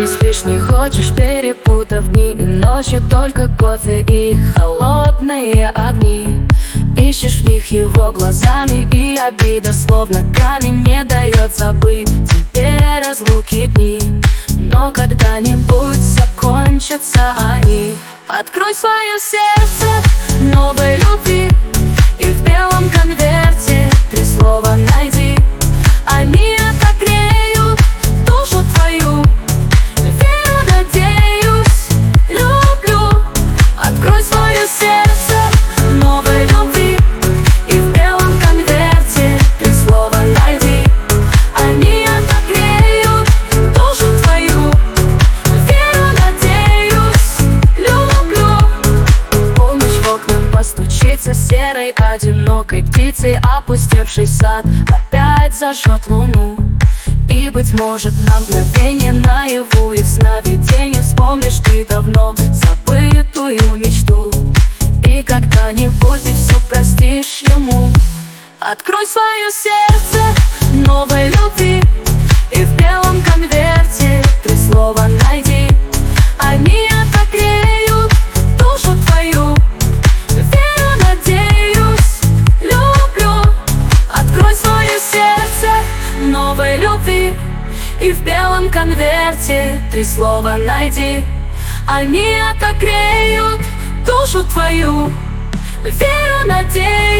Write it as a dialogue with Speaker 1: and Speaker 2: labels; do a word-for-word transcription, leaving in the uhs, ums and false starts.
Speaker 1: Не спишь, не хочешь, перепутав дни и ночи, только кофе и холодные огни. Ищешь в них его глазами, и обида словно камень не дает забыть тебе разлуки дни. Но когда-нибудь закончатся они. Открой свое сердце новой любви, и в белом конверте три слова найди. Они отогреют душу твою. Верю, надеюсь, люблю. Открой свое сердце новой любви, и в белом конверте три слова найди. Они отогреют душу твою. Верю, надеюсь, люблю. Помнишь, в окна постучится серой одинокой птицей опустевший сад, опять зажжет луну. И, быть может, на мгновение наяву и в сновидении вспомнишь ты давно забытую мечту. И когда-нибудь ты все простишь ему. Открой свое сердце новой любви, и в белом конверте три слова найди. Они отогреют душу твою. Верю, надеюсь, люблю. Открой свое сердце новой любви, и в белом конверте три слова найди. Они отогреют душу твою. Верю, надеюсь.